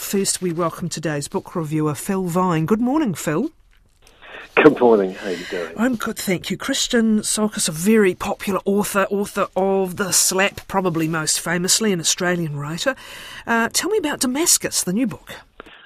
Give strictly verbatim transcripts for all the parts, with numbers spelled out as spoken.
first we welcome today's book reviewer, Phil Vine. Good morning, Phil. Good morning. How are you doing? I'm good, thank you. Christian Tsiolkas, a very popular author, author of The Slap, probably most famously an Australian writer. Uh, tell me about Damascus, the new book.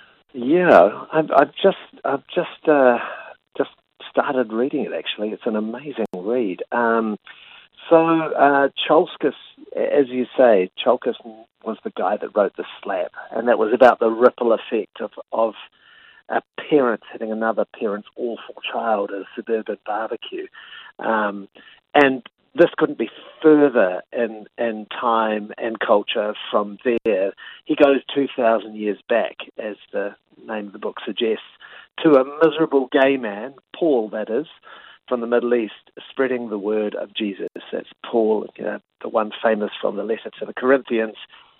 Yeah, I've, I've just I've just uh, just started reading it. Actually, it's an amazing read. Um, so uh, Tsiolkas, as you say, Tsiolkas was the guy that wrote The Slap, and that was about the ripple effect of of a parent hitting another parent's awful child at a suburban barbecue. Um, and this couldn't be further in, in time and culture from there. He goes two thousand years back, as the name of the book suggests, to a miserable gay man, Paul that is, from the Middle East, spreading the word of Jesus. That's Paul, you know, the one famous from the letter to the Corinthians.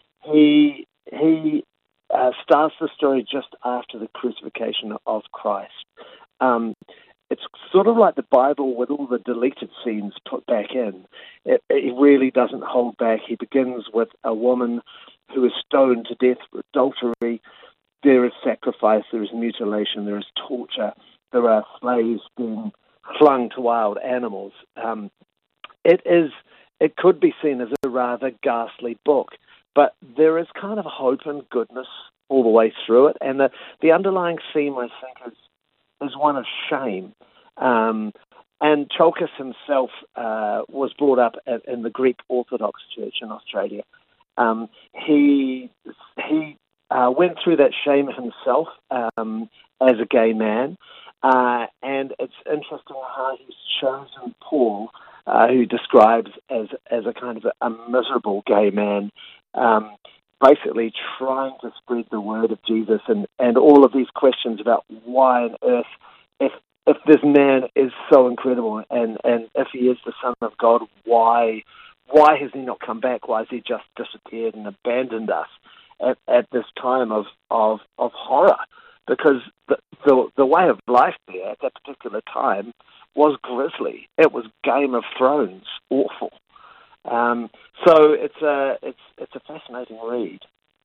He he uh, starts the story just after the crucifixion of Christ. Um, it's sort of like the Bible with all the deleted scenes put back in. It, it really doesn't hold back. He begins with a woman who is stoned to death for adultery. There is sacrifice, there is mutilation, there is torture, there are slaves being flung to wild animals. Um, it is. It could be seen as a rather ghastly book, but there is kind of hope and goodness all the way through it. And the, the underlying theme, I think, is is one of shame. Um, and Tsiolkas himself uh, was brought up at, in the Greek Orthodox Church in Australia. Um, he he uh, went through that shame himself um, as a gay man, uh, and it's interesting how he's chosen Paul, uh, who describes as as a kind of a, a miserable gay man, um, basically trying to spread the word of Jesus, and, and all of these questions about why on earth, if if this man is so incredible, and, and if he is the Son of God, why why has he not come back? Why has he just disappeared and abandoned us at, at this time of, of, of horror? Because the, the the way of life there at that particular time was grisly. It was Game of Thrones, awful. Um, so it's a it's it's a fascinating read.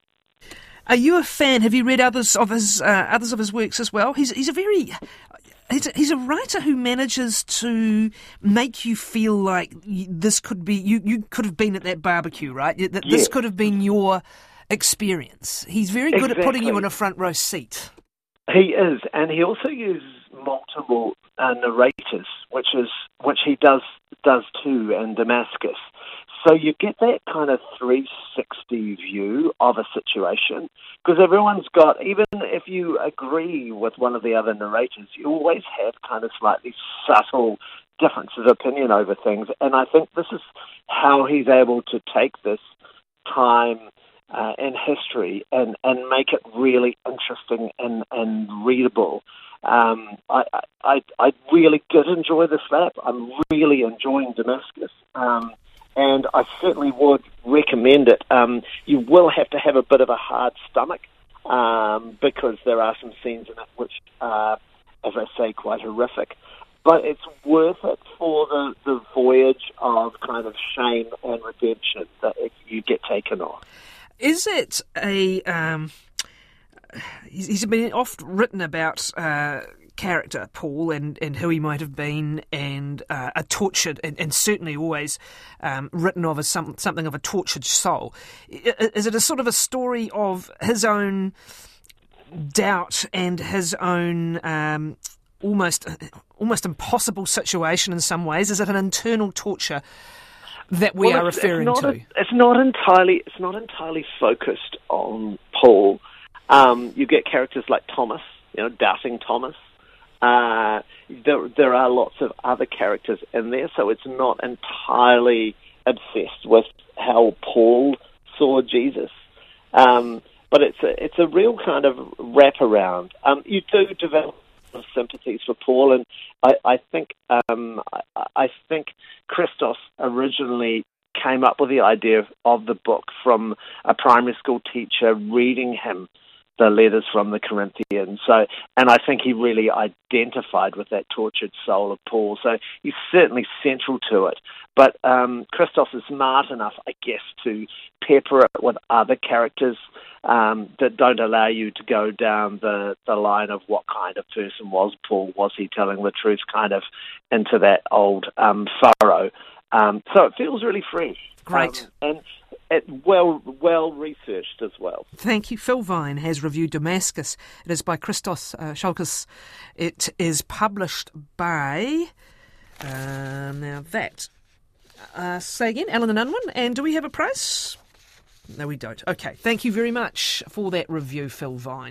Are you a fan? Have you read others of his uh, others of his works as well? He's he's a very he's a, he's a writer who manages to make you feel like this could be you, you could have been at that barbecue, right? That this Yes. could have been your experience. He's very good Exactly. at putting you in a front row seat. He is, and he also uses multiple uh, narrators, which is which he does does too in Damascus. So you get that kind of three sixty view of a situation, because everyone's got, even if you agree with one of the other narrators, you always have kind of slightly subtle differences of opinion over things. And I think this is how he's able to take this time uh, in history and, and make it really interesting and, and readable. Um, I, I, I really did enjoy The Slap. I'm really enjoying Damascus. Um, And I certainly would recommend it. Um, you will have to have a bit of a hard stomach um, because there are some scenes in it which are, as I say, quite horrific. But it's worth it for the, the voyage of kind of shame and redemption that you get taken on. Is it a... Um, he's, he's been oft written about... Uh, character, Paul, and, and who he might have been, and uh, a tortured, and, and certainly always um, written of as some, something of a tortured soul. Is it a sort of a story of his own doubt and his own um, almost almost impossible situation in some ways? Is it an internal torture that we well, are it's, referring it's not to? A, it's not entirely. It's not entirely focused on Paul. Um, you get characters like Thomas, you know, doubting Thomas. Uh, there, there are lots of other characters in there, so it's not entirely obsessed with how Paul saw Jesus. Um, but it's a, it's a real kind of wraparound. Um, you do develop sympathies for Paul, and I, I think um, I, I think Christos originally came up with the idea of, of the book from a primary school teacher reading him the letters from the Corinthians. So, and I think he really identified with that tortured soul of Paul. So he's certainly central to it. But um, Christos is smart enough, I guess, to pepper it with other characters um, that don't allow you to go down the, the line of what kind of person was Paul, was he telling the truth, kind of into that old um, furrow. Um, so it feels really fresh. Great. Um, and it well well researched as well. Thank you. Phil Vine has reviewed Damascus. It is by Christos uh, Tsiolkas. It is published by... Uh, now that... Uh, say again, Allen and Unwin. And do we have a price? No, we don't. Okay. Thank you very much for that review, Phil Vine.